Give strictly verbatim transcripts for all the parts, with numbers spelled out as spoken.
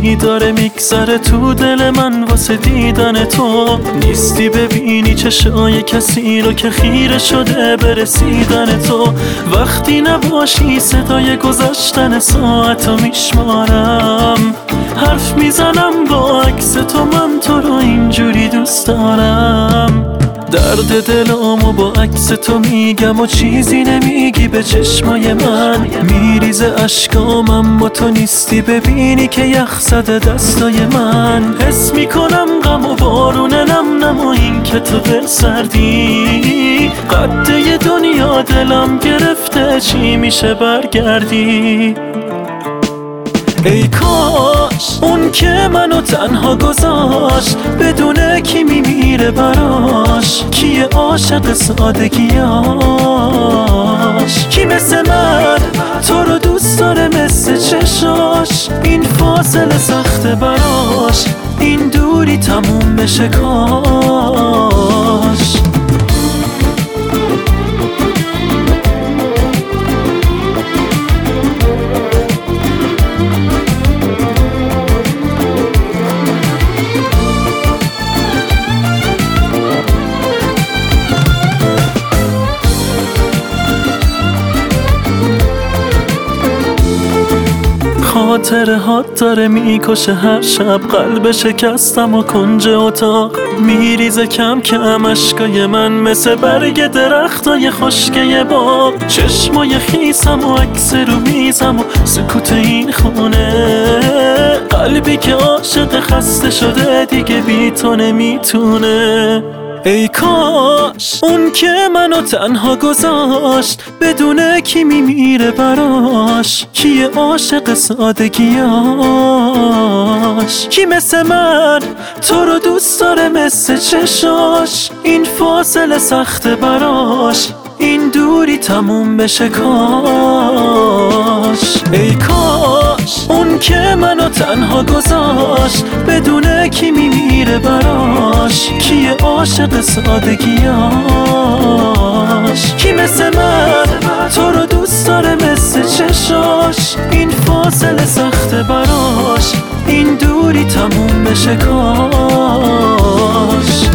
روزی داره میگذره تو دل من واسه دیدن تو. نیستی ببینی چشای کسی رو که خیره شده برسیدن تو. وقتی نباشی صدای گذشتن ساعتو میشمارم، حرف میزنم با عکس تو، من تو رو اینجوری دوست دارم. درد دلامو با عکس تو میگم و چیزی نمیگی به چشمای من. میریزه اشکام اما تو نیستی ببینی که یخ زده دستای من. حس میکنم غم و بارون نم نم و این که تو دل سردی. قده دنیا دلم گرفته، چی میشه برگردی؟ ای کاش اون که منو تنها گذاشت بدونه کی میمیره براش، کیه عاشق سادگیاش، کی مثل من تو رو دوست داره مثل چشاش. این فاصله سخته براش، این دوری تموم بشه کاش. خاطره هات داره میکشه هر شب، قلب شکستم و کنج اتاق میریزه کم کم اشکای من مثل برگ درختای خشکه باغ. چشمای خیسم و عکس رو میزم و سکوت این خونه، قلبی که عاشق خسته شده دیگه بی تو نمیتونه. ای کاش اون که منو تنها گذاشت بدونه کی میمیره براش، کیه عاشق سادگیاش، کی مثل من تو رو دوست داره مثل چشاش. این فاصله سخته براش، این دوری تموم بشه کاش. ای کاش اون که منو تنها گذاشت بدونه کی میمیره براش، کیه عاشق سادگیاش، کی مثل من تو رو دوست داره مثل چشاش. این فاصله سخته براش، این دوری تموم بشه کاش.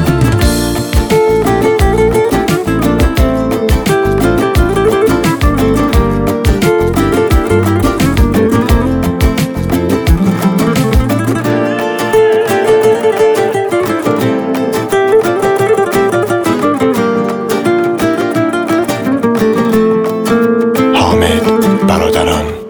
حامد برادران.